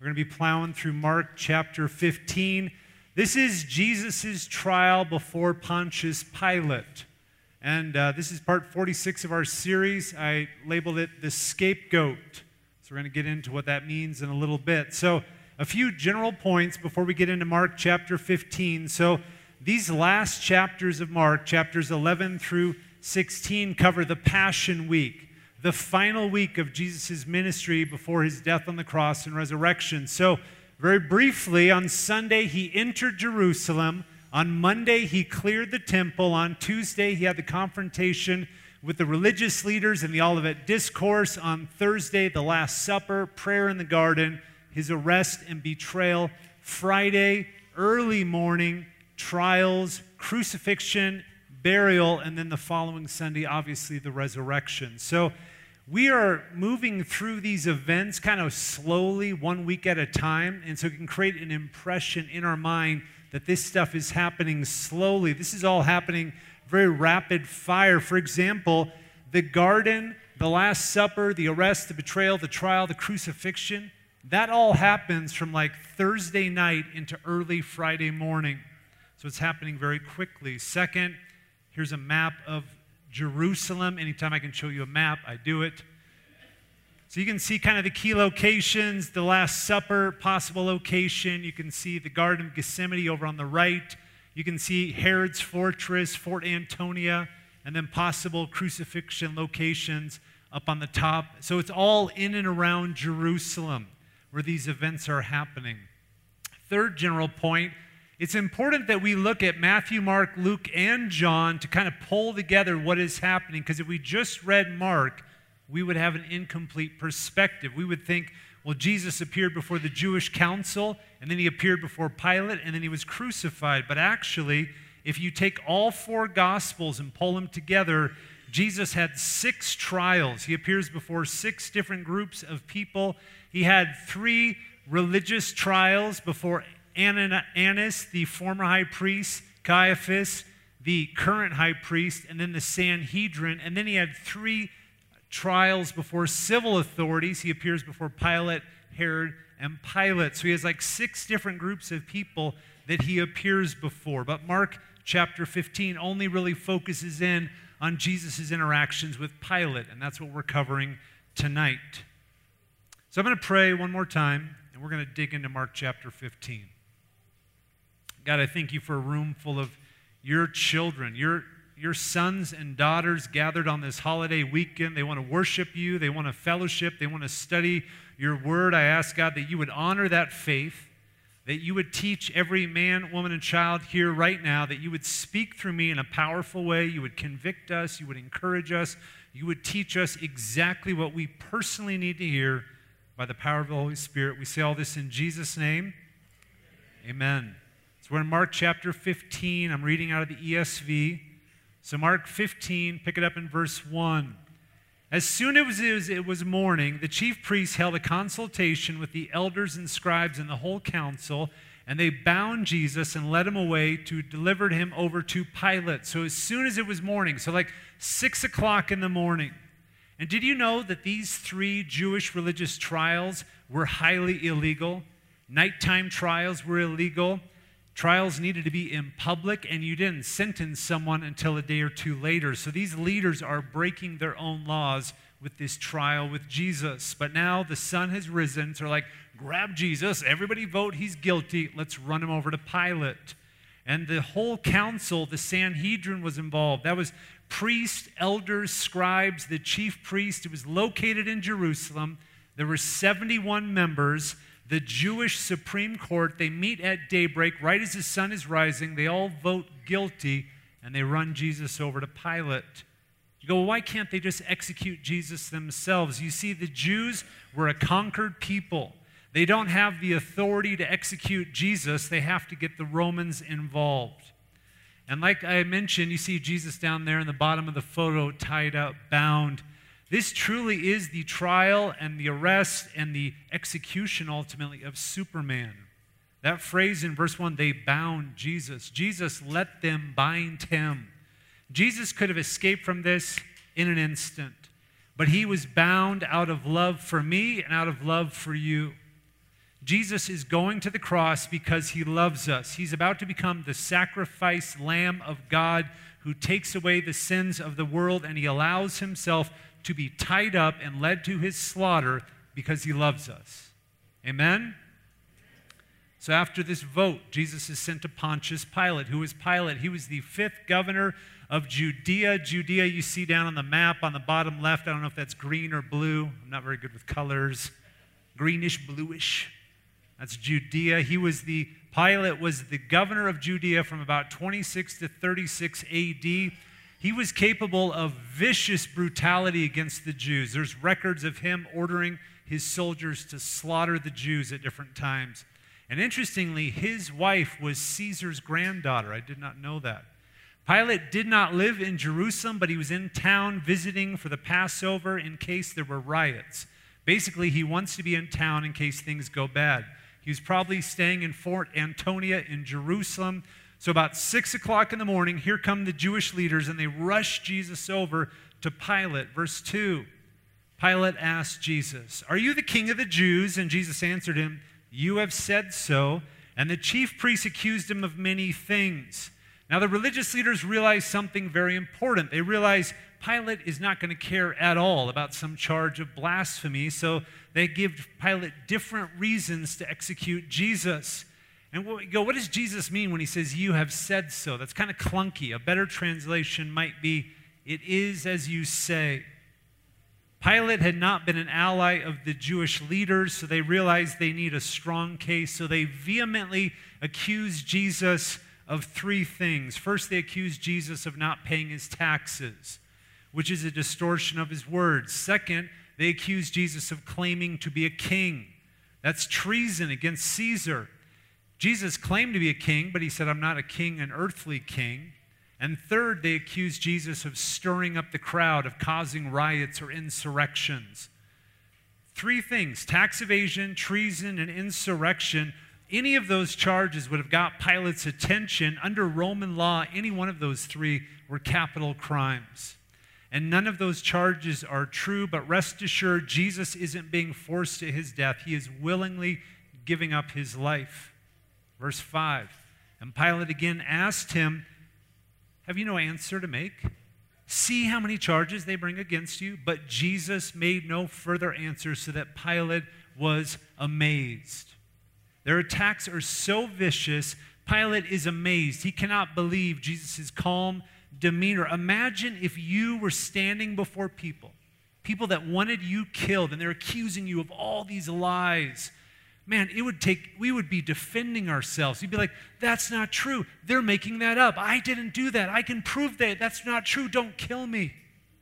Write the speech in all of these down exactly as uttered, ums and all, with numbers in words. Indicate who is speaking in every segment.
Speaker 1: We're going to be plowing through Mark chapter fifteen. This is Jesus' trial before Pontius Pilate. And uh, this is part forty-six of our series. I labeled it The Scapegoat. So we're going to get into what that means in a little bit. So a few general points before we get into Mark chapter fifteen. So these last chapters of Mark, chapters eleven through sixteen, cover the Passion Week, the final week of Jesus' ministry before his death on the cross and resurrection. So very briefly, on Sunday, he entered Jerusalem. On Monday, he cleared the temple. On Tuesday, he had the confrontation with the religious leaders in the Olivet Discourse. On Thursday, the Last Supper, prayer in the garden, his arrest and betrayal. Friday, early morning, trials, crucifixion, burial, and then the following Sunday, obviously, the resurrection. So we are moving through these events kind of slowly, one week at a time, and so it can create an impression in our mind that this stuff is happening slowly. This is all happening very rapid fire. For example, the garden, the Last Supper, the arrest, the betrayal, the trial, the crucifixion, that all happens from like Thursday night into early Friday morning. So it's happening very quickly. Second, here's a map of Jerusalem. Anytime I can show you a map, I do it. So you can see kind of the key locations, the Last Supper, possible location. You can see the Garden of Gethsemane over on the right. You can see Herod's fortress, Fort Antonia, and then possible crucifixion locations up on the top. So it's all in and around Jerusalem where these events are happening. Third general point, it's important that we look at Matthew, Mark, Luke, and John to kind of pull together what is happening, because if we just read Mark, we would have an incomplete perspective. We would think, well, Jesus appeared before the Jewish council, and then he appeared before Pilate, and then he was crucified. But actually, if you take all four Gospels and pull them together, Jesus had six trials. He appears before six different groups of people. He had three religious trials before Annas, the former high priest, Caiaphas, the current high priest, and then the Sanhedrin. And then he had three trials before civil authorities. He appears before Pilate, Herod, and Pilate. So he has like six different groups of people that he appears before. But Mark chapter fifteen only really focuses in on Jesus' interactions with Pilate, and that's what we're covering tonight. So I'm going to pray one more time, and we're going to dig into Mark chapter fifteen. God, I thank you for a room full of your children, your Your sons and daughters gathered on this holiday weekend. They want to worship you. They want to fellowship. They want to study your word. I ask, God, that you would honor that faith, that you would teach every man, woman, and child here right now, that you would speak through me in a powerful way. You would convict us. You would encourage us. You would teach us exactly what we personally need to hear by the power of the Holy Spirit. We say all this in Jesus' name. Amen. So we're in Mark chapter fifteen. I'm reading out of the E S V. So Mark fifteen, pick it up in verse one. As soon as it was, it was morning, the chief priests held a consultation with the elders and scribes and the whole council, and they bound Jesus and led him away to deliver him over to Pilate. So as soon as it was morning, so like six o'clock in the morning. And did you know that these three Jewish religious trials were highly illegal? Nighttime trials were illegal. Trials needed to be in public, and you didn't sentence someone until a day or two later. So these leaders are breaking their own laws with this trial with Jesus. But now the sun has risen, so they're like, grab Jesus, everybody vote, he's guilty, let's run him over to Pilate. And the whole council, the Sanhedrin, was involved. That was priests, elders, scribes, the chief priest. It was located in Jerusalem. There were seventy-one members. The Jewish Supreme Court, they meet at daybreak, right as the sun is rising. They all vote guilty, and they run Jesus over to Pilate. You go, well, why can't they just execute Jesus themselves? You see, the Jews were a conquered people. They don't have the authority to execute Jesus. They have to get the Romans involved. And like I mentioned, you see Jesus down there in the bottom of the photo, tied up, bound. This truly is the trial and the arrest and the execution, ultimately, of Superman. That phrase in verse one, they bound Jesus. Jesus let them bind him. Jesus could have escaped from this in an instant, but he was bound out of love for me and out of love for you. Jesus is going to the cross because he loves us. He's about to become the sacrificed Lamb of God who takes away the sins of the world, and he allows himself to be tied up and led to his slaughter because he loves us. Amen? So after this vote, Jesus is sent to Pontius Pilate. Who was Pilate? He was the fifth governor of Judea. Judea you see down on the map on the bottom left. I don't know if that's green or blue. I'm not very good with colors. Greenish, bluish. That's Judea. He was the, Pilate was the governor of Judea from about twenty-six to thirty-six A D. He was capable of vicious brutality against the Jews. There's records of him ordering his soldiers to slaughter the Jews at different times. And interestingly, his wife was Caesar's granddaughter. I did not know that. Pilate did not live in Jerusalem, but he was in town visiting for the Passover in case there were riots. Basically, he wants to be in town in case things go bad. He was probably staying in Fort Antonia in Jerusalem. So about six o'clock in the morning, here come the Jewish leaders, and they rush Jesus over to Pilate. Verse two, Pilate asked Jesus, "Are you the king of the Jews?" And Jesus answered him, "You have said so." And the chief priests accused him of many things. Now the religious leaders realized something very important. They realized Pilate is not going to care at all about some charge of blasphemy, so they give Pilate different reasons to execute Jesus. And we go, what does Jesus mean when he says, "You have said so"? That's kind of clunky. A better translation might be, "It is as you say." Pilate had not been an ally of the Jewish leaders, so they realized they need a strong case, so they vehemently accused Jesus of three things. First, they accused Jesus of not paying his taxes, which is a distortion of his words. Second, they accused Jesus of claiming to be a king. That's treason against Caesar. Jesus claimed to be a king, but he said, "I'm not a king, an earthly king." And third, they accused Jesus of stirring up the crowd, of causing riots or insurrections. Three things: tax evasion, treason, and insurrection. Any of those charges would have got Pilate's attention. Under Roman law, any one of those three were capital crimes. And none of those charges are true, but rest assured, Jesus isn't being forced to his death. He is willingly giving up his life. Verse five, and Pilate again asked him, "Have you no answer to make? See how many charges they bring against you?" But Jesus made no further answer, so that Pilate was amazed. Their attacks are so vicious, Pilate is amazed. He cannot believe Jesus' calm demeanor. Imagine if you were standing before people, people that wanted you killed, and they're accusing you of all these lies. Man, it would take, we would be defending ourselves. You'd be like, "That's not true. They're making that up. I didn't do that. I can prove that. That's not true. Don't kill me."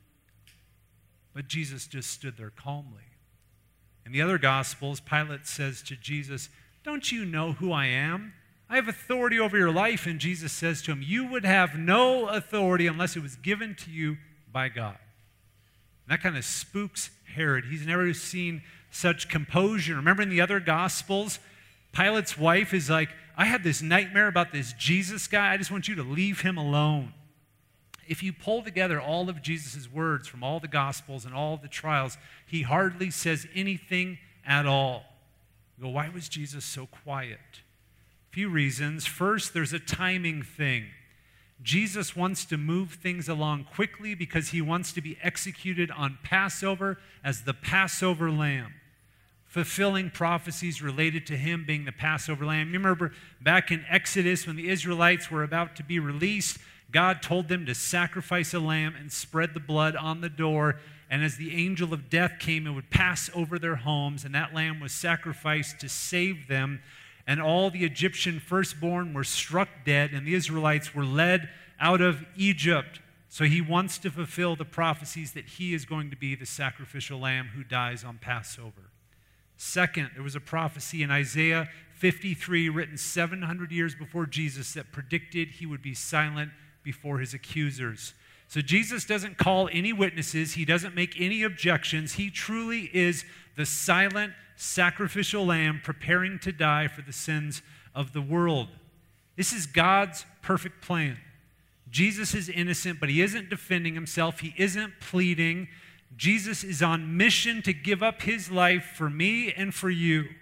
Speaker 1: But Jesus just stood there calmly. In the other Gospels, Pilate says to Jesus, "Don't you know who I am? I have authority over your life." And Jesus says to him, "You would have no authority unless it was given to you by God." And that kind of spooks Herod. He's never seen such composure. Remember in the other Gospels, Pilate's wife is like, "I had this nightmare about this Jesus guy. I just want you to leave him alone." If you pull together all of Jesus' words from all the Gospels and all the trials, he hardly says anything at all. You go, why was Jesus so quiet? A few reasons. First, there's a timing thing. Jesus wants to move things along quickly because he wants to be executed on Passover as the Passover lamb, fulfilling prophecies related to him being the Passover lamb. You remember back in Exodus when the Israelites were about to be released, God told them to sacrifice a lamb and spread the blood on the door, and as the angel of death came, it would pass over their homes, and that lamb was sacrificed to save them. And all the Egyptian firstborn were struck dead, and the Israelites were led out of Egypt. So he wants to fulfill the prophecies that he is going to be the sacrificial lamb who dies on Passover. Second, there was a prophecy in Isaiah fifty-three, written seven hundred years before Jesus, that predicted he would be silent before his accusers. So Jesus doesn't call any witnesses. He doesn't make any objections. He truly is the silent sacrificial lamb preparing to die for the sins of the world. This is God's perfect plan. Jesus is innocent, but he isn't defending himself. He isn't pleading. Jesus is on mission to give up his life for me and for you.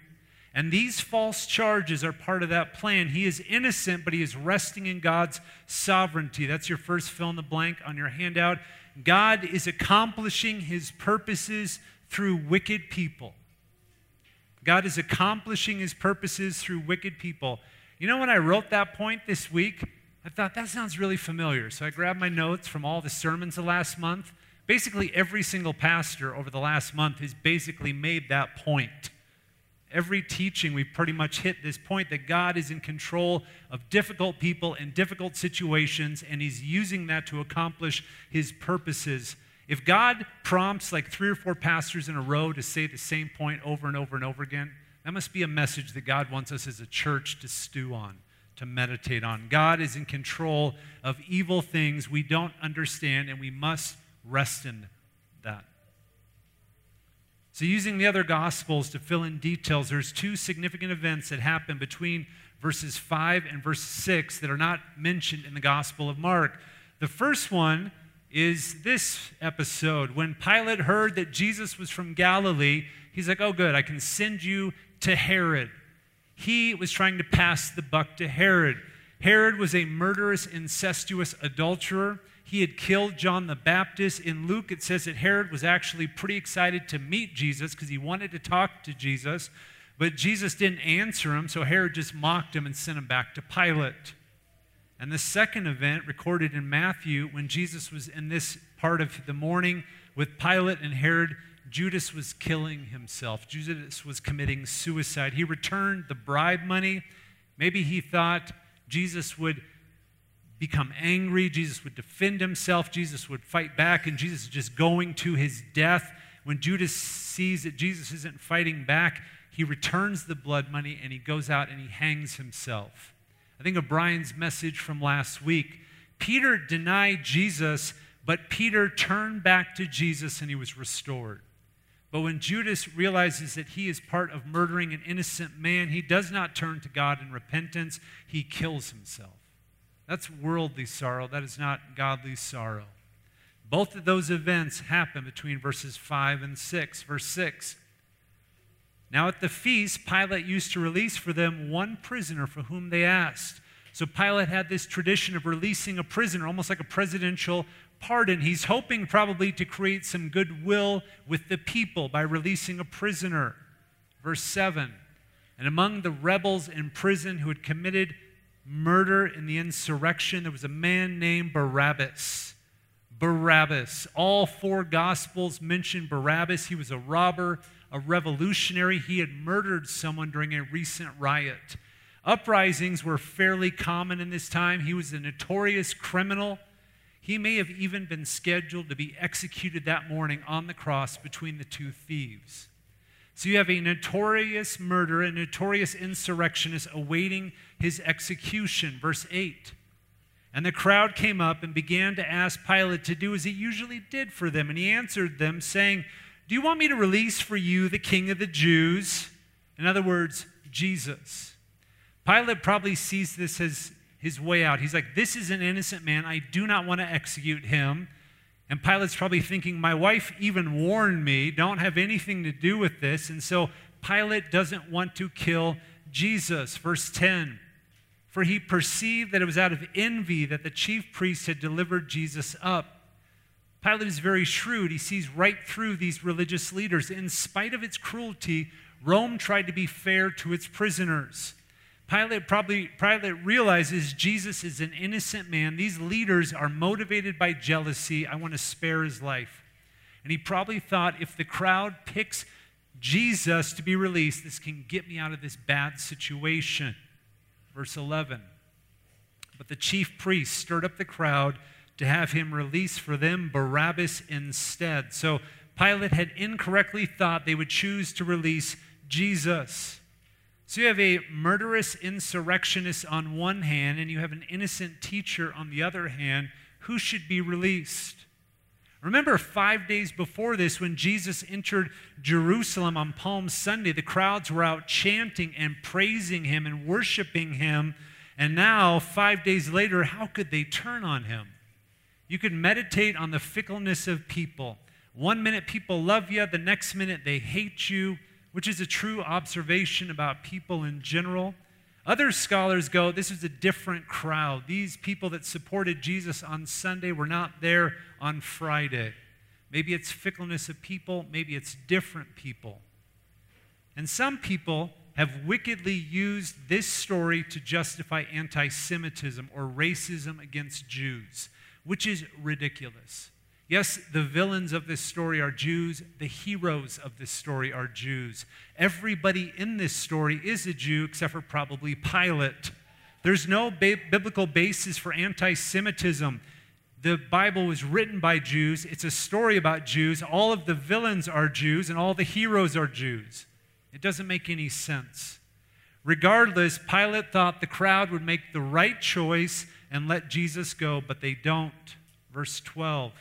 Speaker 1: And these false charges are part of that plan. He is innocent, but he is resting in God's sovereignty. That's your first fill in the blank on your handout. God is accomplishing his purposes through wicked people. God is accomplishing his purposes through wicked people. You know, when I wrote that point this week, I thought that sounds really familiar. So I grabbed my notes from all the sermons of last month. Basically, every single pastor over the last month has basically made that point. Every teaching, we've pretty much hit this point that God is in control of difficult people in difficult situations, and he's using that to accomplish his purposes. If God prompts like three or four pastors in a row to say the same point over and over and over again, that must be a message that God wants us as a church to stew on, to meditate on. God is in control of evil things we don't understand, and we must rest in that. So using the other Gospels to fill in details, there's two significant events that happen between verses five and verse six that are not mentioned in the Gospel of Mark. The first one is this episode. When Pilate heard that Jesus was from Galilee, he's like, oh good, I can send you to Herod. He was trying to pass the buck to Herod. Herod was a murderous, incestuous adulterer. He had killed John the Baptist. In Luke, it says that Herod was actually pretty excited to meet Jesus because he wanted to talk to Jesus, but Jesus didn't answer him, so Herod just mocked him and sent him back to Pilate. And the second event, recorded in Matthew, when Jesus was in this part of the morning with Pilate and Herod, Judas was killing himself. Judas was committing suicide. He returned the bribe money. Maybe he thought Jesus would become angry, Jesus would defend himself, Jesus would fight back, and Jesus is just going to his death. When Judas sees that Jesus isn't fighting back, he returns the blood money and he goes out and he hangs himself. I think of Brian's message from last week. Peter denied Jesus, but Peter turned back to Jesus and he was restored. But when Judas realizes that he is part of murdering an innocent man, he does not turn to God in repentance, he kills himself. That's worldly sorrow. That is not godly sorrow. Both of those events happen between verses five and six. Verse six. Now at the feast, Pilate used to release for them one prisoner for whom they asked. So Pilate had this tradition of releasing a prisoner, almost like a presidential pardon. He's hoping probably to create some goodwill with the people by releasing a prisoner. Verse seven. And among the rebels in prison who had committed murder in the insurrection, there was a man named Barabbas. Barabbas. All four Gospels mention Barabbas. He was a robber, a revolutionary. He had murdered someone during a recent riot. Uprisings were fairly common in this time. He was a notorious criminal. He may have even been scheduled to be executed that morning on the cross between the two thieves. So you have a notorious murderer, a notorious insurrectionist awaiting his execution. Verse eight. And the crowd came up and began to ask Pilate to do as he usually did for them. And he answered them, saying, do you want me to release for you the King of the Jews? In other words, Jesus. Pilate probably sees this as his way out. He's like, this is an innocent man. I do not want to execute him. And Pilate's probably thinking, my wife even warned me, don't have anything to do with this. And so Pilate doesn't want to kill Jesus. Verse ten, for he perceived that it was out of envy that the chief priests had delivered Jesus up. Pilate is very shrewd. He sees right through these religious leaders. In spite of its cruelty, Rome tried to be fair to its prisoners. Pilate probably Pilate realizes Jesus is an innocent man. These leaders are motivated by jealousy. I want to spare his life. And he probably thought, if the crowd picks Jesus to be released, this can get me out of this bad situation. Verse eleven. But the chief priests stirred up the crowd to have him release for them Barabbas instead. So Pilate had incorrectly thought they would choose to release Jesus. So you have a murderous insurrectionist on one hand, and you have an innocent teacher on the other hand. Who should be released? Remember, five days before this, when Jesus entered Jerusalem on Palm Sunday, the crowds were out chanting and praising him and worshiping him. And now, five days later, how could they turn on him? You could meditate on the fickleness of people. One minute people love you, the next minute they hate you. which is a true observation about people in general. Other scholars go, this is a different crowd. These people that supported Jesus on Sunday were not there on Friday. Maybe it's fickleness of people, maybe it's different people. And some people have wickedly used this story to justify anti-Semitism or racism against Jews, which is ridiculous. Yes, the villains of this story are Jews. The heroes of this story are Jews. Everybody in this story is a Jew except for probably Pilate. There's no ba- biblical basis for anti-Semitism. The Bible was written by Jews. It's a story about Jews. All of the villains are Jews, and all the heroes are Jews. It doesn't make any sense. Regardless, Pilate thought the crowd would make the right choice and let Jesus go, but they don't. Verse twelve.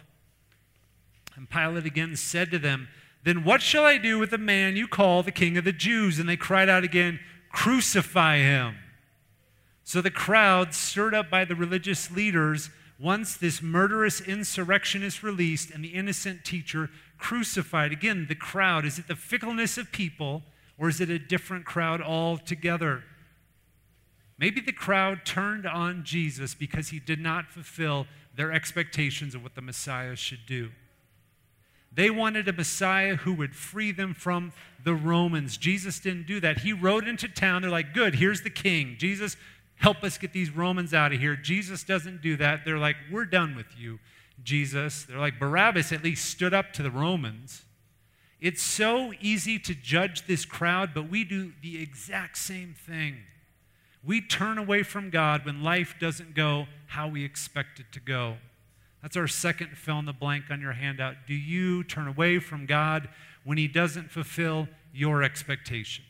Speaker 1: And Pilate again said to them, "Then what shall I do with the man you call the King of the Jews?" And they cried out again, "Crucify him." So the crowd, stirred up by the religious leaders, wants this murderous insurrectionist released and the innocent teacher crucified. Again, the crowd, is it the fickleness of people or is it a different crowd altogether? Maybe the crowd turned on Jesus because he did not fulfill their expectations of what the Messiah should do. They wanted a Messiah who would free them from the Romans. Jesus didn't do that. He rode into town. They're like, good, here's the king. Jesus, help us get these Romans out of here. Jesus doesn't do that. They're like, we're done with you, Jesus. They're like, Barabbas at least stood up to the Romans. It's so easy to judge this crowd, but we do the exact same thing. We turn away from God when life doesn't go how we expect it to go. That's our second fill in the blank on your handout. Do you turn away from God when he doesn't fulfill your expectations?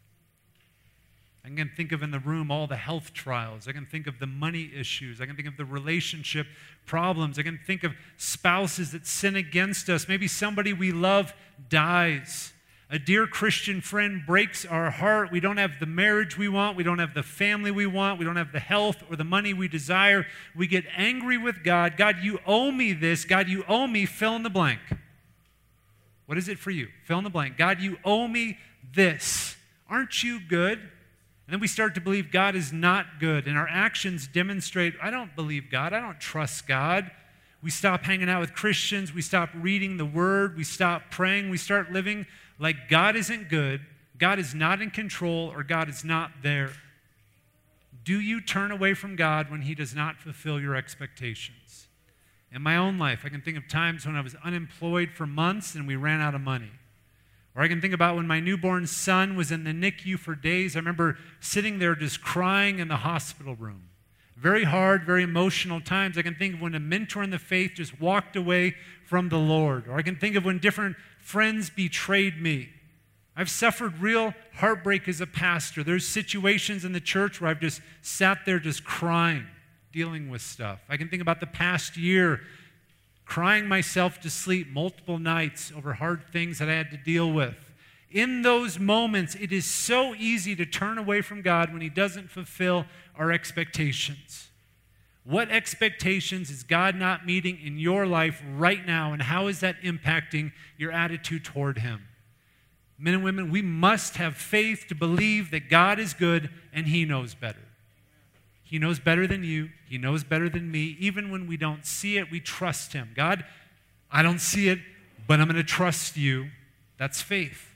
Speaker 1: I can think of in the room all the health trials. I can think of the money issues. I can think of the relationship problems. I can think of spouses that sin against us. Maybe somebody we love dies. A dear Christian friend breaks our heart. We don't have the marriage we want. We don't have the family we want. We don't have the health or the money we desire. We get angry with God. God, you owe me this. God, you owe me, fill in the blank. What is it for you? Fill in the blank. God, you owe me this. Aren't you good? And then we start to believe God is not good. And our actions demonstrate, I don't believe God. I don't trust God. We stop hanging out with Christians. We stop reading the Word. We stop praying. We start living like God isn't good, God is not in control, or God is not there. Do you turn away from God when he does not fulfill your expectations? In my own life, I can think of times when I was unemployed for months and we ran out of money. Or I can think about when my newborn son was in the N I C U for days. I remember sitting there just crying in the hospital room. Very hard, very emotional times. I can think of when a mentor in the faith just walked away from the Lord. Or I can think of when different friends betrayed me. I've suffered real heartbreak as a pastor. There's situations in the church where I've just sat there just crying, dealing with stuff. I can think about the past year, crying myself to sleep multiple nights over hard things that I had to deal with. In those moments, it is so easy to turn away from God when he doesn't fulfill our expectations. What expectations is God not meeting in your life right now, and how is that impacting your attitude toward him? Men and women, we must have faith to believe that God is good and he knows better. He knows better than you. He knows better than me. Even when we don't see it, we trust him. God, I don't see it, but I'm going to trust you. That's faith.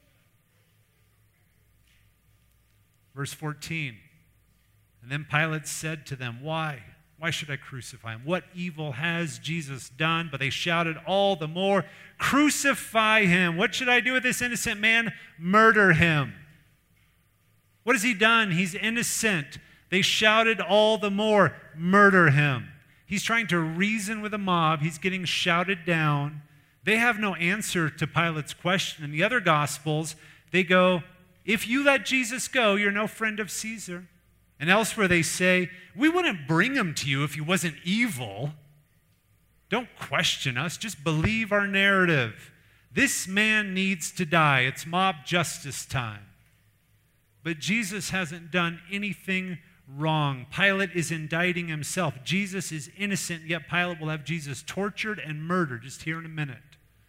Speaker 1: Verse fourteen, and then Pilate said to them, why? Why should I crucify him? What evil has Jesus done? But they shouted all the more, crucify him. What should I do with this innocent man? Murder him. What has he done? He's innocent. They shouted all the more, murder him. He's trying to reason with a mob. He's getting shouted down. They have no answer to Pilate's question. In the other Gospels, they go, if you let Jesus go, you're no friend of Caesar. And elsewhere they say, we wouldn't bring him to you if he wasn't evil. Don't question us. Just believe our narrative. This man needs to die. It's mob justice time. But Jesus hasn't done anything wrong. Pilate is indicting himself. Jesus is innocent, yet Pilate will have Jesus tortured and murdered just here in a minute.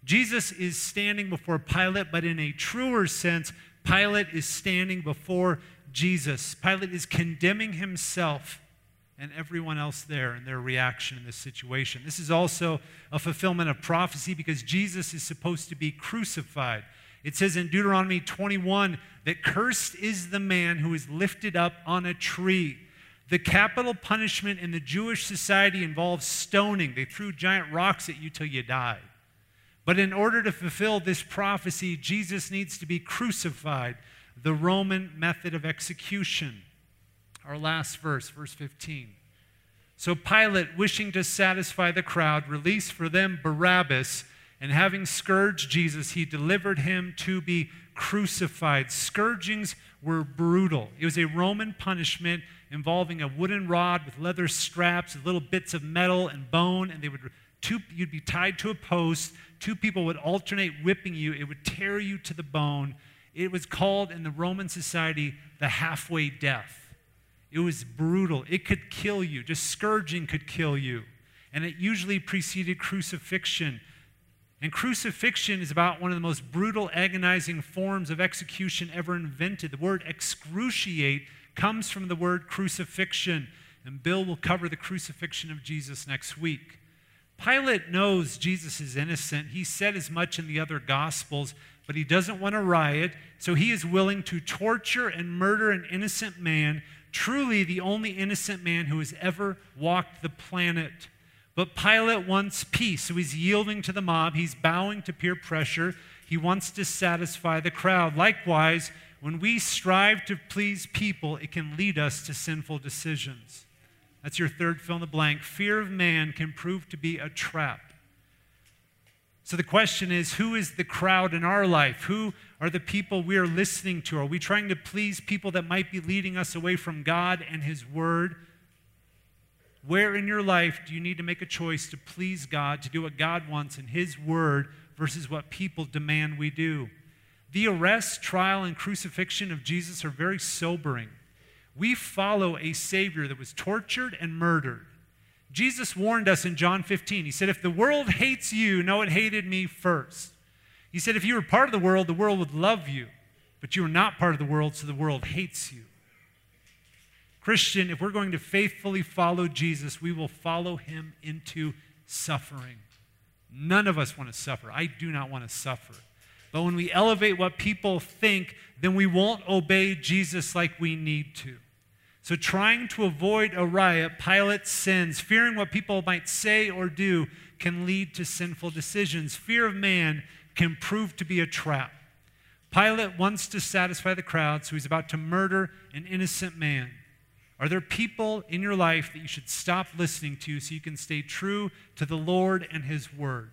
Speaker 1: Jesus is standing before Pilate, but in a truer sense, Pilate is standing before Jesus. Pilate is condemning himself and everyone else there in their reaction in this situation. This is also a fulfillment of prophecy because Jesus is supposed to be crucified. It says in Deuteronomy twenty-one that cursed is the man who is lifted up on a tree. The capital punishment in the Jewish society involves stoning. They threw giant rocks at you till you died. But in order to fulfill this prophecy, Jesus needs to be crucified, the Roman method of execution. Our last verse, verse fifteen. So Pilate, wishing to satisfy the crowd, released for them Barabbas, and having scourged Jesus, he delivered him to be crucified. Scourgings were brutal. It was a Roman punishment involving a wooden rod with leather straps, little bits of metal and bone, and they would two, you'd be tied to a post. Two people would alternate whipping you. It would tear you to the bone. It was called in the Roman society the halfway death. It was brutal. It could kill you. Just scourging could kill you. And it usually preceded crucifixion. And crucifixion is about one of the most brutal, agonizing forms of execution ever invented. The word excruciate comes from the word crucifixion. And Bill will cover the crucifixion of Jesus next week. Pilate knows Jesus is innocent. He said as much in the other Gospels, but he doesn't want to riot, so he is willing to torture and murder an innocent man, truly the only innocent man who has ever walked the planet. But Pilate wants peace, so he's yielding to the mob. He's bowing to peer pressure. He wants to satisfy the crowd. Likewise, when we strive to please people, it can lead us to sinful decisions. That's your third fill in the blank. Fear of man can prove to be a trap. So the question is, who is the crowd in our life? Who are the people we are listening to? Are we trying to please people that might be leading us away from God and His Word? Where in your life do you need to make a choice to please God, to do what God wants in His Word versus what people demand we do? The arrest, trial, and crucifixion of Jesus are very sobering. We follow a Savior that was tortured and murdered. Jesus warned us in John fifteen. He said, if the world hates you, know it hated me first. He said, if you were part of the world, the world would love you. But you are not part of the world, so the world hates you. Christian, if we're going to faithfully follow Jesus, we will follow Him into suffering. None of us want to suffer. I do not want to suffer. But when we elevate what people think, then we won't obey Jesus like we need to. So trying to avoid a riot, Pilate sins. Fearing what people might say or do can lead to sinful decisions. Fear of man can prove to be a trap. Pilate wants to satisfy the crowd, so he's about to murder an innocent man. Are there people in your life that you should stop listening to so you can stay true to the Lord and His Word?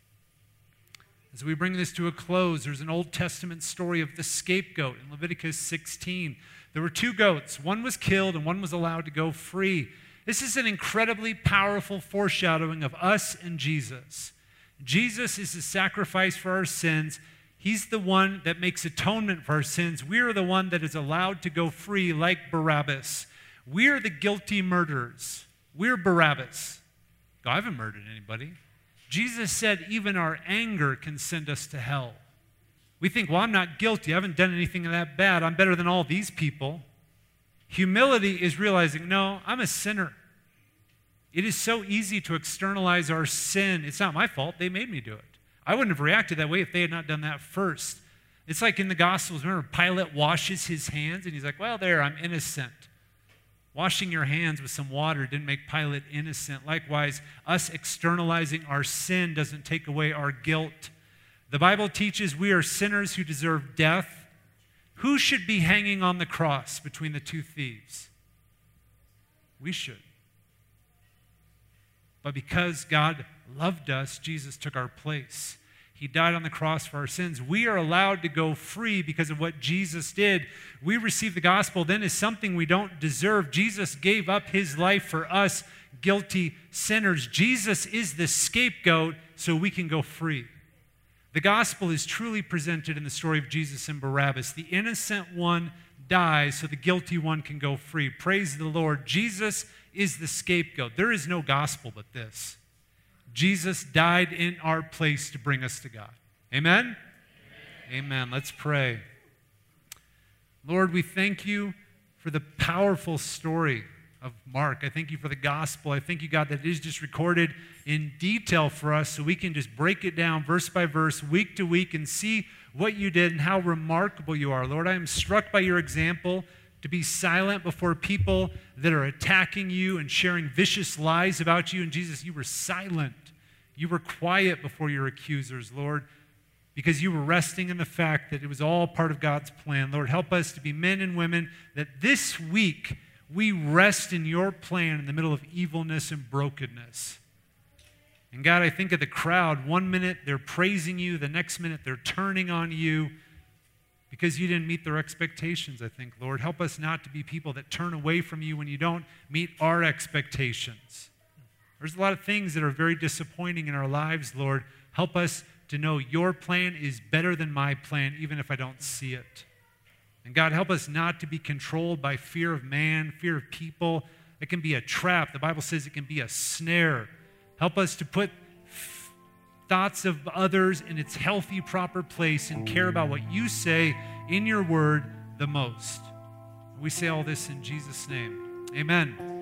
Speaker 1: As we bring this to a close, there's an Old Testament story of the scapegoat in Leviticus sixteen. There were two goats. One was killed and one was allowed to go free. This is an incredibly powerful foreshadowing of us and Jesus. Jesus is the sacrifice for our sins. He's the one that makes atonement for our sins. We are the one that is allowed to go free like Barabbas. We are the guilty murderers. We're Barabbas. I haven't murdered anybody. Jesus said even our anger can send us to hell. We think, well, I'm not guilty. I haven't done anything that bad. I'm better than all these people. Humility is realizing, no, I'm a sinner. It is so easy to externalize our sin. It's not my fault. They made me do it. I wouldn't have reacted that way if they had not done that first. It's like in the Gospels. Remember, Pilate washes his hands, and he's like, well, there, I'm innocent. Washing your hands with some water didn't make Pilate innocent. Likewise, us externalizing our sin doesn't take away our guilt. The Bible teaches we are sinners who deserve death. Who should be hanging on the cross between the two thieves? We should. But because God loved us, Jesus took our place. He died on the cross for our sins. We are allowed to go free because of what Jesus did. We receive the gospel then as something we don't deserve. Jesus gave up His life for us, guilty sinners. Jesus is the scapegoat so we can go free. The gospel is truly presented in the story of Jesus and Barabbas. The innocent one dies so the guilty one can go free. Praise the Lord. Jesus is the scapegoat. There is no gospel but this. Jesus died in our place to bring us to God. Amen? Amen. Amen. Let's pray. Lord, we thank you for the powerful story of Mark. I thank you for the gospel. I thank you, God, that it is just recorded in detail for us so we can just break it down verse by verse, week to week, and see what you did and how remarkable you are. Lord, I am struck by your example to be silent before people that are attacking you and sharing vicious lies about you. And Jesus, you were silent. You were quiet before your accusers, Lord, because you were resting in the fact that it was all part of God's plan. Lord, help us to be men and women that this week we rest in your plan in the middle of evilness and brokenness. And God, I think of the crowd. One minute they're praising you, the next minute they're turning on you because you didn't meet their expectations, I think. Lord, help us not to be people that turn away from you when you don't meet our expectations. There's a lot of things that are very disappointing in our lives, Lord. Help us to know your plan is better than my plan, even if I don't see it. And God, help us not to be controlled by fear of man, fear of people. It can be a trap. The Bible says it can be a snare. Help us to put f- thoughts of others in its healthy, proper place and care about what you say in your word the most. We say all this in Jesus' name. Amen.